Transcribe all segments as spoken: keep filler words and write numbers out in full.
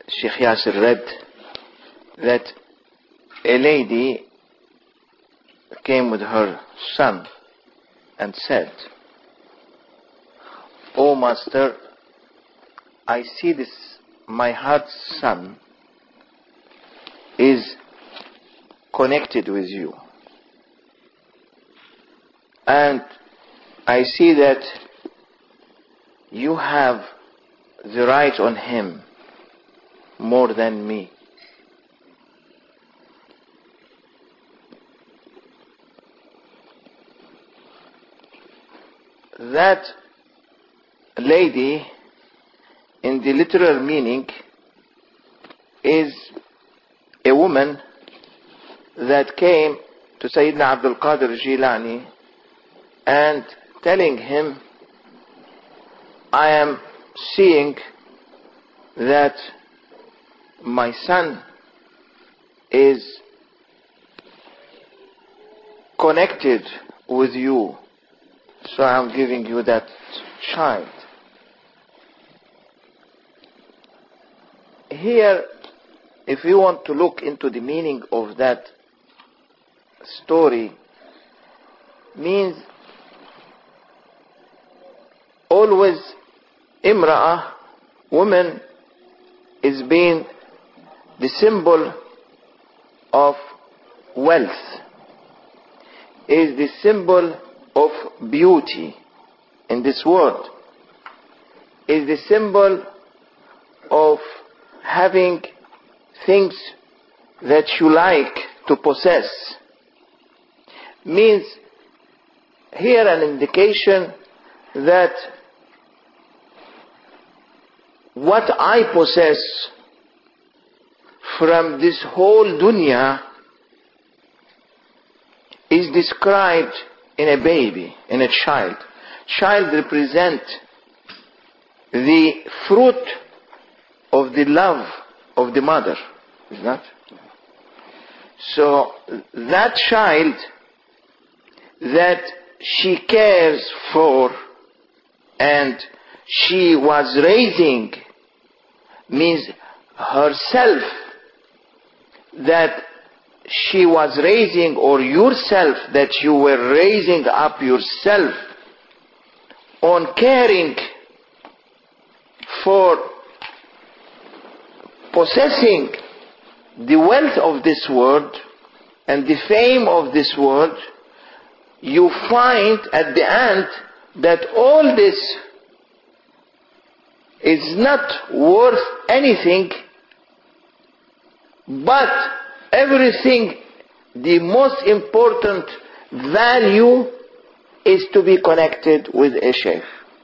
Sheikh Yasir read that a lady came with her son and said, "Oh Master, I see this, my heart's son is connected with you. And I see that you have the right on him more than me. That lady, in the literal meaning, is a woman that came to Sayyidina Abdul Qadir Jilani and telling him, I am seeing that my son is connected with you, so I am giving you that child." Here, if you want to look into the meaning of that story, means always imra'ah, woman, is being the symbol of wealth, is the symbol of beauty in this world, is the symbol of having things that you like to possess. Means here an indication that what I possess from this whole dunya is described in a baby, in a child. Child represent the fruit of the love of the mother, is not? So that child that she cares for and she was raising, means herself that she was raising, or yourself that you were raising up yourself on caring for possessing the wealth of this world and the fame of this world, you find at the end that all this is not worth anything, but everything, the most important value is to be connected with a sheikh.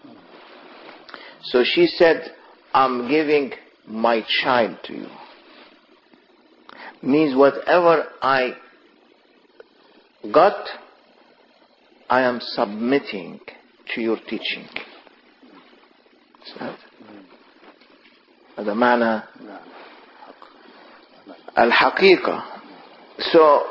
So she said, I'm giving my child to you. Means whatever I got, I am submitting to your teaching. هذا معنى الحقيقة. So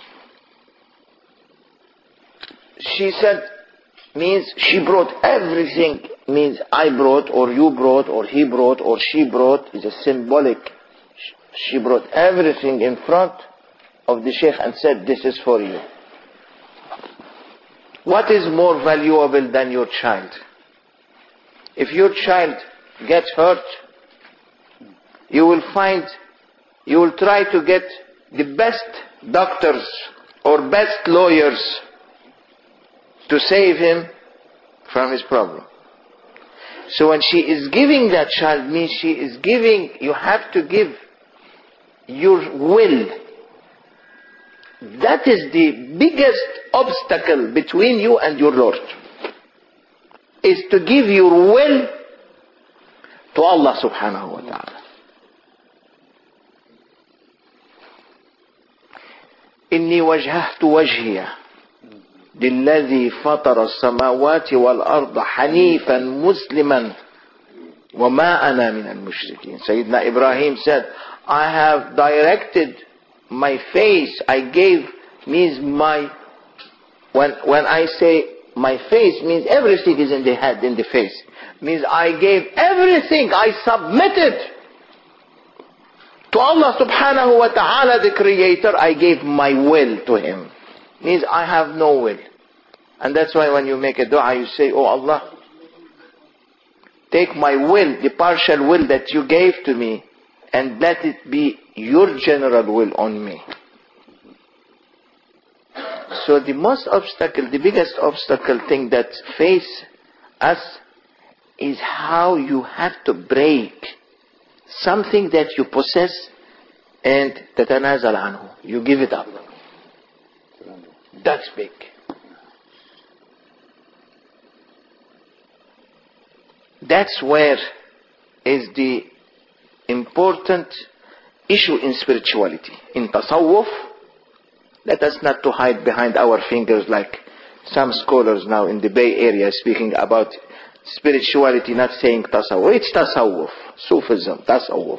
she said, means she brought everything, means I brought, or you brought, or he brought, or she brought, is a symbolic. She brought everything in front of the sheikh and said, this is for you. What is more valuable than your child? If your child gets hurt, you will find, you will try to get the best doctors or best lawyers to save him from his problem. So when she is giving that child, means she is giving, you have to give your will. That is the biggest obstacle between you and your Lord, is to give your will to Allah subhanahu wa ta'ala. إني وجهت وجهي للذي فطر السماوات والأرض حنيفا مسلما وما أنا من المشركين. Sayyidina Ibrahim said, I have directed my face, I gave, means my, when, when I say my face, means everything is in the head, in the face. Means I gave everything, I submitted To Allah subhanahu wa ta'ala, the creator, I gave my will to him. Means I have no will. And that's why when you make a dua, you say, oh Allah, take my will, the partial will that you gave to me, and let it be your general will on me. So the most obstacle, the biggest obstacle thing that face us is how you have to break something that you possess and tatanazal anhu. You give it up. That's big. That's where is the important issue in spirituality. In tasawwuf, let us not to hide behind our fingers like some scholars now in the Bay Area speaking about spirituality, not saying tasawwuf. It's tasawwuf, Sufism, tasawwuf.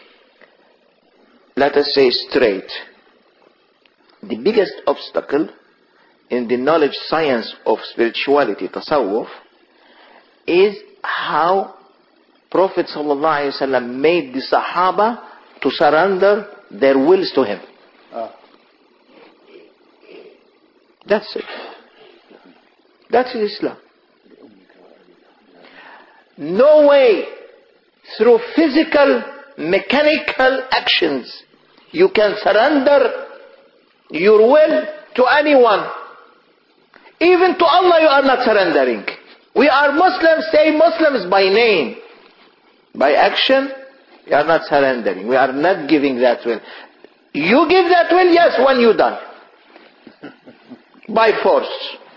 Let us say straight. The biggest obstacle in the knowledge science of spirituality, tasawwuf, is how Prophet ﷺ made the Sahaba to surrender their wills to him. Ah. That's it. That's Islam. No way through physical, mechanical actions you can surrender your will to anyone. Even to Allah you are not surrendering. We are Muslims, say Muslims by name. By action, we are not surrendering. We are not giving that will. You give that will, yes, when you done. By force.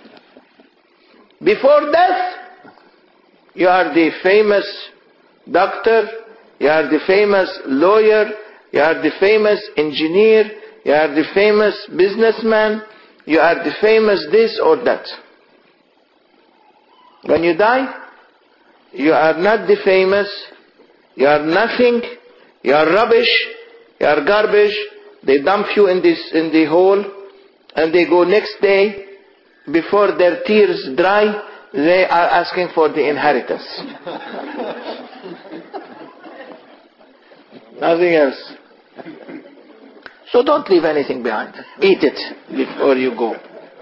Before death, you are the famous doctor, you are the famous lawyer, you are the famous engineer, you are the famous businessman, you are the famous this or that. When you die, you are not the famous, you are nothing, you are rubbish, you are garbage. They dump you in this in the hole, and they go next day, before their tears dry, they are asking for the inheritance. Nothing else. So don't leave anything behind. Eat it before you go.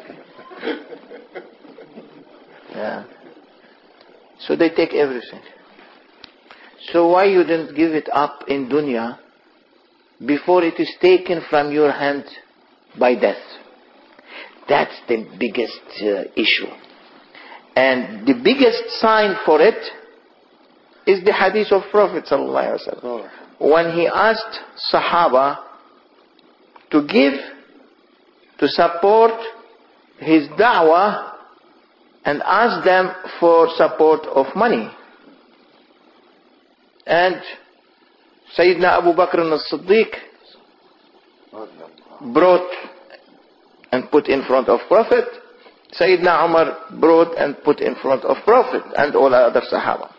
Yeah. So they take everything. So why you didn't give it up in dunya before it is taken from your hand by death? That's the biggest uh, issue. And the biggest sign for it is the hadith of Prophet ﷺ. When he asked Sahaba to give, to support his da'wah, and asked them for support of money. And Sayyidina Abu Bakr as-Siddiq brought and put in front of Prophet. Sayyidina Umar brought and put in front of Prophet and all other Sahaba.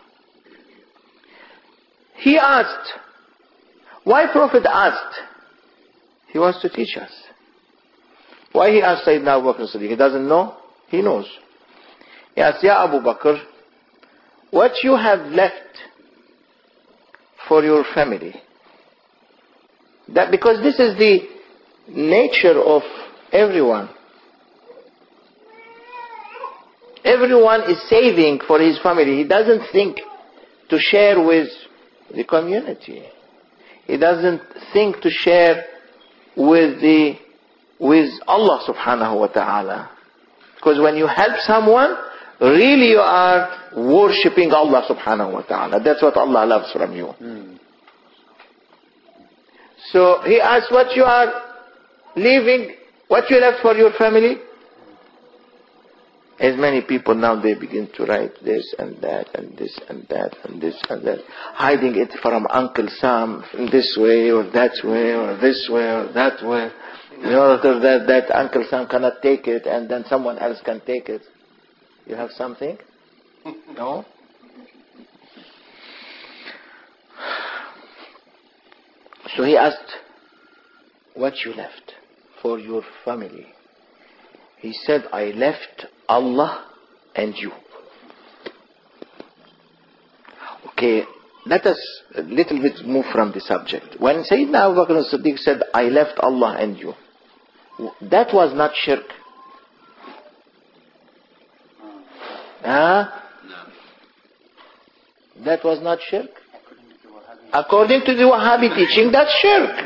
He asked, why Prophet asked? He wants to teach us. Why he asked Sayyidina Abu Bakr as-Siddiq? He doesn't know? He knows. He asked, Ya Abu Bakr, what you have left for your family? That because this is the nature of everyone. Everyone is saving for his family. He doesn't think to share with the community. He doesn't think to share with the with Allah subhanahu wa ta'ala. Because when you help someone, really you are worshipping Allah subhanahu wa ta'ala. That's what Allah loves from you. Mm. So he asked, what you are leaving, what you left for your family? As many people now, they begin to write this and that and this and that and this and that, hiding it from Uncle Sam in this way or that way or this way or that way, in order that, that Uncle Sam cannot take it and then someone else can take it. You have something? No? So he asked, what you left for your family? He said, I left Allah and you. Okay, let us a little bit move from the subject. When Sayyidina Abu Bakr as-Siddiq said, I left Allah and you, that was not shirk. Huh? That was not shirk. According to the Wahhabi teaching, that's shirk.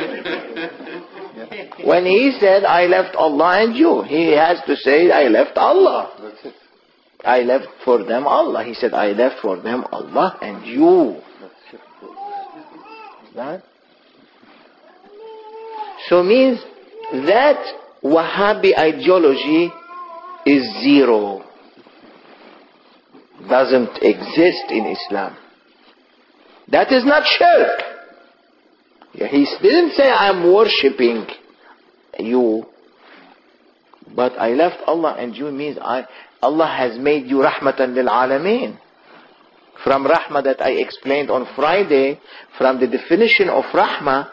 When he said, I left Allah and you, he has to say, I left Allah. I left for them Allah. He said, I left for them Allah and you. That? So means that Wahhabi ideology is zero. Doesn't exist in Islam. That is not shirk. Yeah, he didn't say I am worshipping you, but I left Allah and you means I Allah has made you rahmatan lil alameen. From rahmah that I explained on Friday, from the definition of rahmah,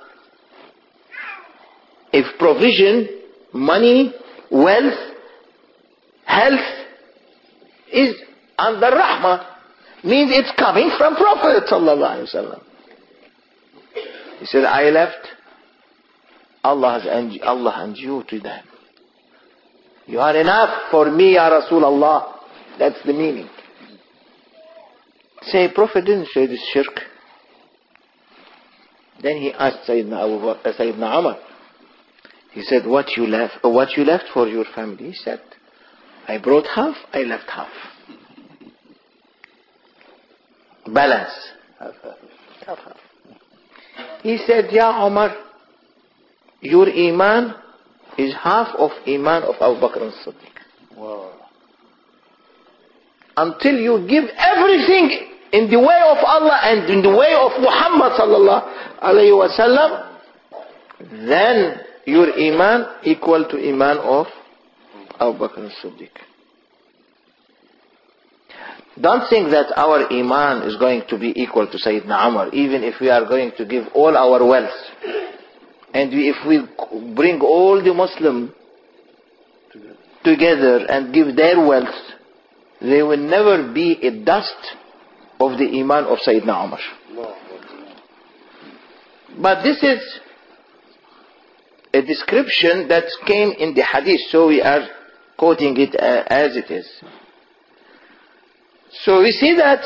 if provision, money, wealth, health is under rahmah, means it's coming from Prophet sallallahu alaihi wasallam. He said, I left Allah and Allah and you to them. You are enough for me, Ya Rasulullah. That's the meaning. Say, Prophet didn't say this shirk. Then he asked Sayyidina Abu Bakr, uh, Sayyidina Umar. He said, what you left, uh, what you left for your family? He said, I brought half, I left half. Balance. Half, half. Half, half. He said, Ya Umar, your iman is half of iman of Abu Bakr as-Siddiq. Wow. Until you give everything in the way of Allah and in the way of Muhammad sallallahu alayhi wa sallam, then your iman equal to iman of Abu Bakr as-Siddiq. Don't think that our iman is going to be equal to Sayyidina Umar, even if we are going to give all our wealth. And we, if we bring all the Muslims together and give their wealth, they will never be a dust of the iman of Sayyidina Umar. But this is a description that came in the hadith, so we are quoting it uh, as it is. So we see that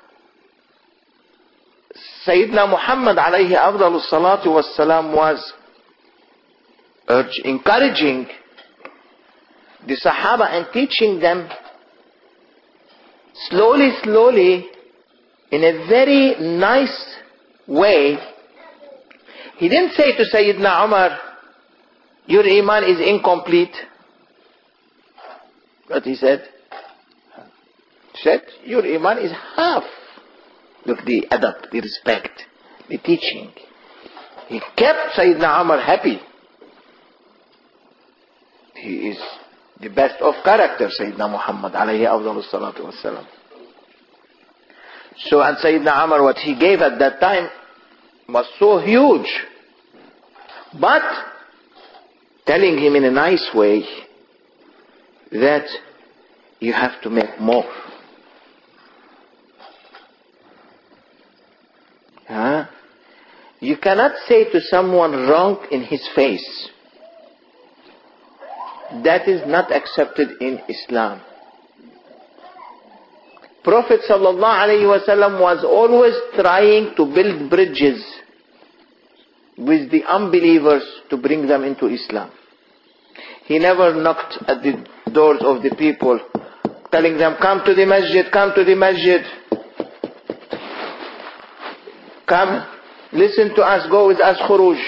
Sayyidina Muhammad alayhi afdalu salatu wassalam was urge, encouraging the Sahaba and teaching them slowly, slowly, in a very nice way. He didn't say to Sayyidina Umar, your iman is incomplete. But he said, he said, your iman is half. Look, the adab, the respect, the teaching. He kept Sayyidina Umar happy. He is the best of character, Sayyidina Muhammad alayhi afdalu salatu wassalam. So, and Sayyidina Umar, what he gave at that time was so huge. But, telling him in a nice way that you have to make more. Huh? You cannot say to someone wrong in his face. That is not accepted in Islam. Prophet sallallahu alaihi wasallam was always trying to build bridges with the unbelievers to bring them into Islam. He never knocked at the doors of the people telling them, come to the masjid, come to the masjid. Come, listen to us, go with us, khuruj.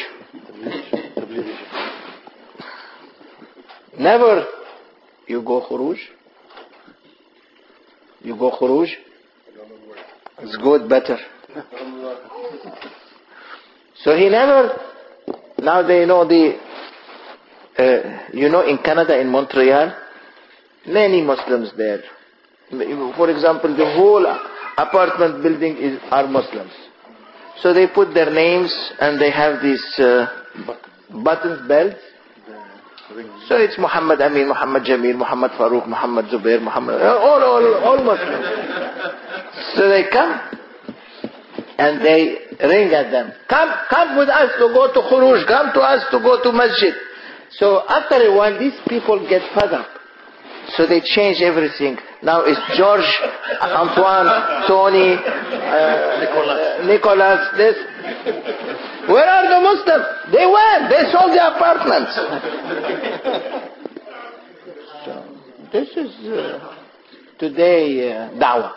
Never. You go khuruj. You go khuruj. It's good, better. So he never, now they know the, uh, you know in Canada, in Montreal, many Muslims there. For example, the whole apartment building is are Muslims. So they put their names and they have these uh, buttons, belts. So it's Muhammad Amin, Muhammad Jamil, Muhammad Farooq, Muhammad Zubair, Muhammad, all, all, all Muslims. So they come. And they ring at them. Come, come with us to go to Khuruj. Come to us to go to Masjid. So after a while, these people get fed up. So they change everything. Now it's George, Antoine, Tony, uh, Nicholas, this. Where are the Muslims? They went. They sold the apartments. So this is uh, today uh, da'wah.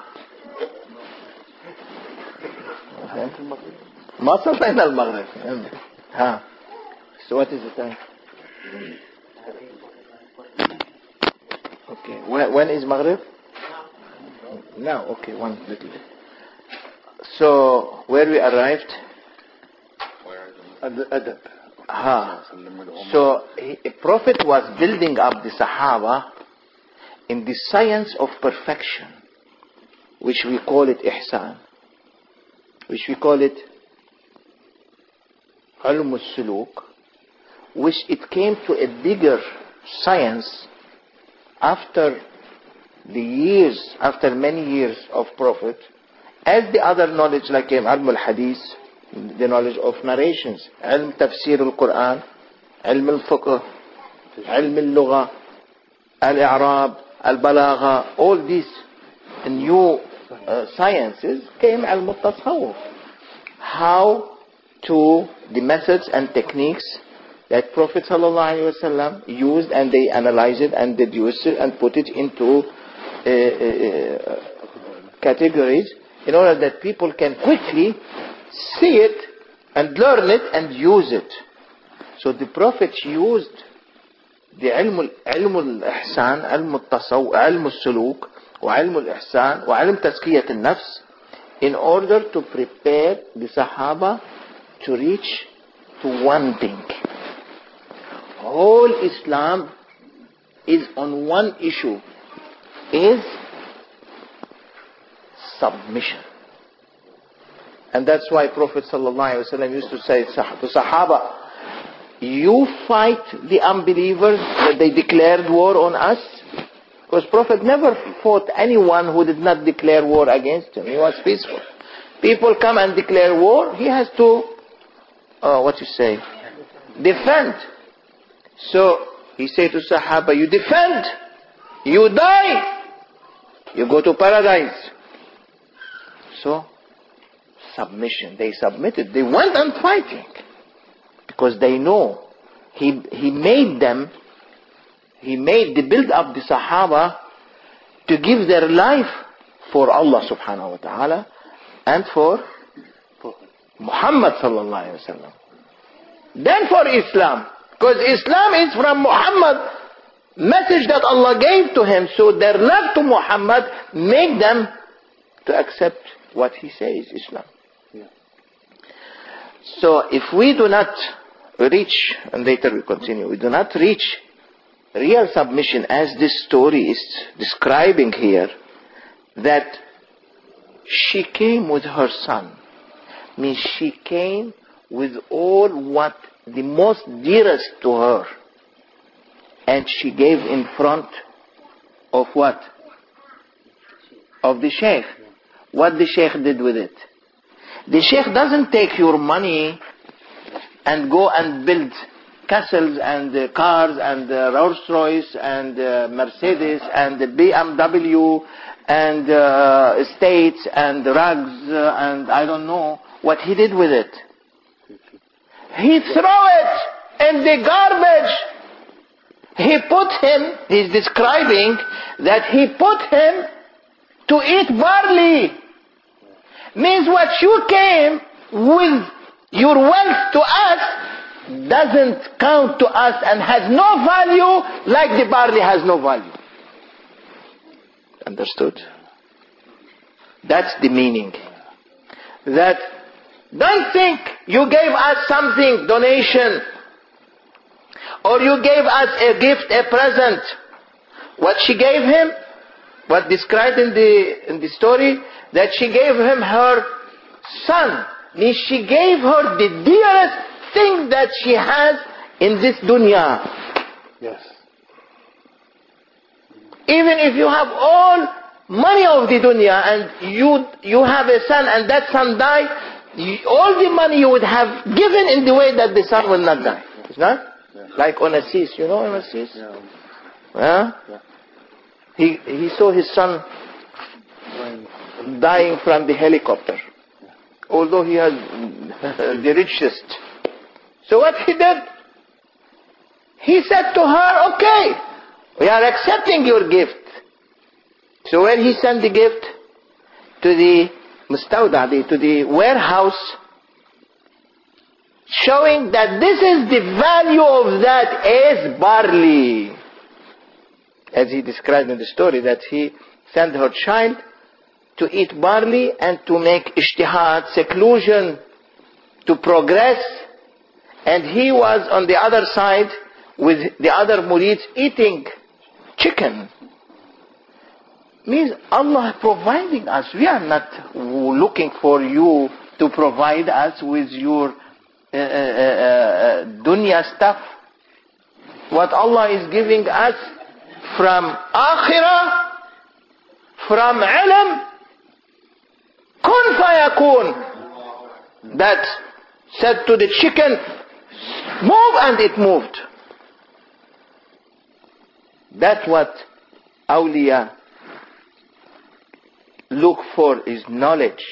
ما صلينا المغرب. ها. So what is the time? Okay. When, when is Maghrib? Now. Okay. One little bit. So where we arrived? At the adab. Ha. So a Prophet was building up the Sahaba in the science of perfection, which we call it ihsan, which we call it ilm al-suluk, which it came to a bigger science after the years, after many years of Prophet, as the other knowledge like ilm al-hadith, the knowledge of narrations, ilm tafsir al-Quran, ilm al-fiqh, ilm al-lugha, al-i'rab, al-balagha, all these new uh, sciences came ilm al-tasawwuf. How to the methods and techniques that Prophet ﷺ used, and they analyzed it and deduced it and put it into uh, uh, categories in order that people can quickly see it and learn it and use it. So the Prophet used the ilm al-ihsan, ilm al-tasawwuf, ilm al-suluk, wa ilm al-ihsan, wa ilm tazkiyat al-nafs, in order to prepare the Sahaba to reach to one thing. Whole Islam is on one issue, is submission. And that's why Prophet ﷺ used to say to Sahaba, you fight the unbelievers that they declared war on us. Because Prophet never fought anyone who did not declare war against him. He was peaceful. People come and declare war, he has to, uh, what you say, defend. So he said to Sahaba, you defend, you die, you go to paradise. So submission, they submitted, they went on fighting, because they know he he made them, he made the build up the Sahaba to give their life for Allah subhanahu wa ta'ala and for Muhammad sallallahu alayhi wa sallam, then for Islam, because Islam is from Muhammad, message that Allah gave to him. So their love to Muhammad made them to accept what he says, Islam. Yeah. So if we do not reach, and later we continue, we do not reach real submission as this story is describing here, that she came with her son, means she came with all what the most dearest to her, and she gave in front of what? Of the sheikh. What the sheikh did with it? The sheikh doesn't take your money and go and build castles and uh, cars and uh, Rolls Royce and uh, Mercedes and uh, B M W and uh, estates and rugs uh, and I don't know what he did with it. He threw it in the garbage. He put him, he's describing that he put him to eat barley. Means what you came with your wealth to us doesn't count to us and has no value like the barley has no value. Understood? That's the meaning. That don't think you gave us something, donation, or you gave us a gift, a present. What she gave him, what described in the in the story, that she gave him her son. Means she gave her the dearest thing that she has in this dunya. Yes. Even if you have all money of the dunya and you you have a son and that son died, you, all the money you would have given in the way that the son will not die. It's not? Yeah. Like Onassis, you know Onassis? Yeah. Huh? Yeah. He, he saw his son dying from the helicopter. Although he has the richest. So what he did? He said to her, okay, we are accepting your gift. So when he sent the gift to the mustawda, to the warehouse, showing that this is the value of that is barley. As he described in the story, that he sent her child to eat barley and to make ijtihad, seclusion, to progress. And he was on the other side with the other murids eating chicken. Means Allah providing us. We are not looking for you to provide us with your uh, uh, uh, dunya stuff. What Allah is giving us from akhirah, from ilm, kun fayakun. That said to the chicken, move, and it moved. That's what awliya look for, is knowledge.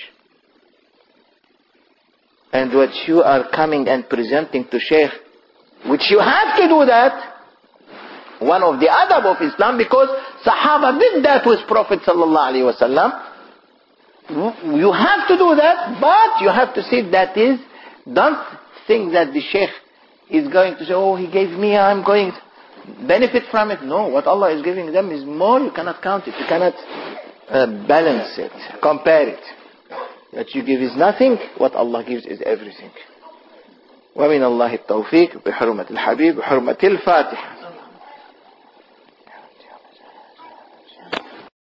And what you are coming and presenting to Shaykh, which you have to do that, one of the adab of Islam, because Sahaba did that with Prophet sallallahu alaihi wasallam. You have to do that, but you have to see that is, don't think that the Shaykh is going to say, oh, he gave me, I'm going to benefit from it. No, what Allah is giving them is more. You cannot count it. You cannot uh, balance it, compare it. What you give is nothing. What Allah gives is everything. ومن الله التوفيق بحرمة الحبيب بحرمة الفاتح.